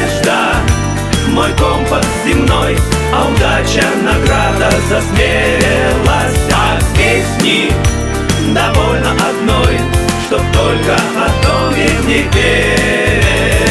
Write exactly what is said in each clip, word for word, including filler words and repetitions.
Надежда, мой компас земной, а удача награда за смелость. А песни довольно одной, чтоб только о том и не пелась.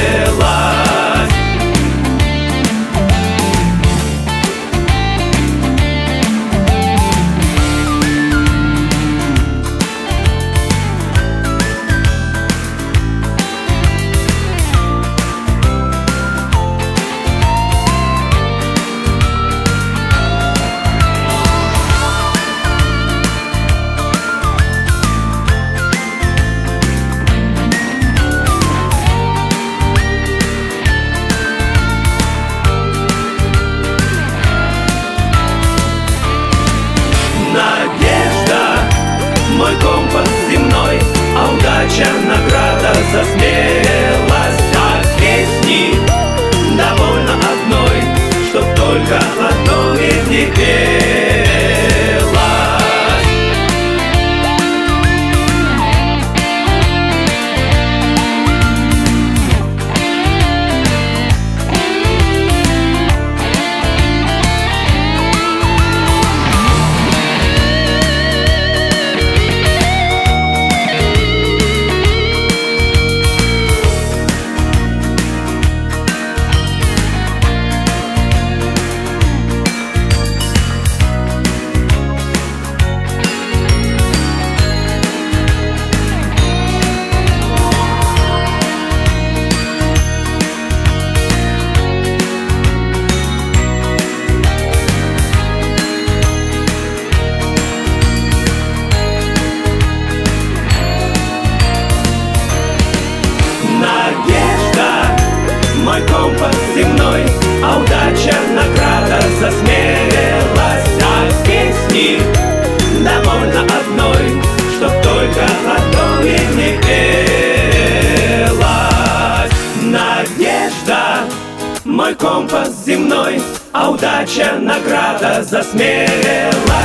Мой компас земной, а удача награда за смелость. А песни довольно одной, чтоб только одно ведь не пелось. Мой компас земной, а удача награда за смелость. А песни довольно одной, чтоб только одно ведь не пелось. Надежда, мой компас земной, а удача награда за смелость.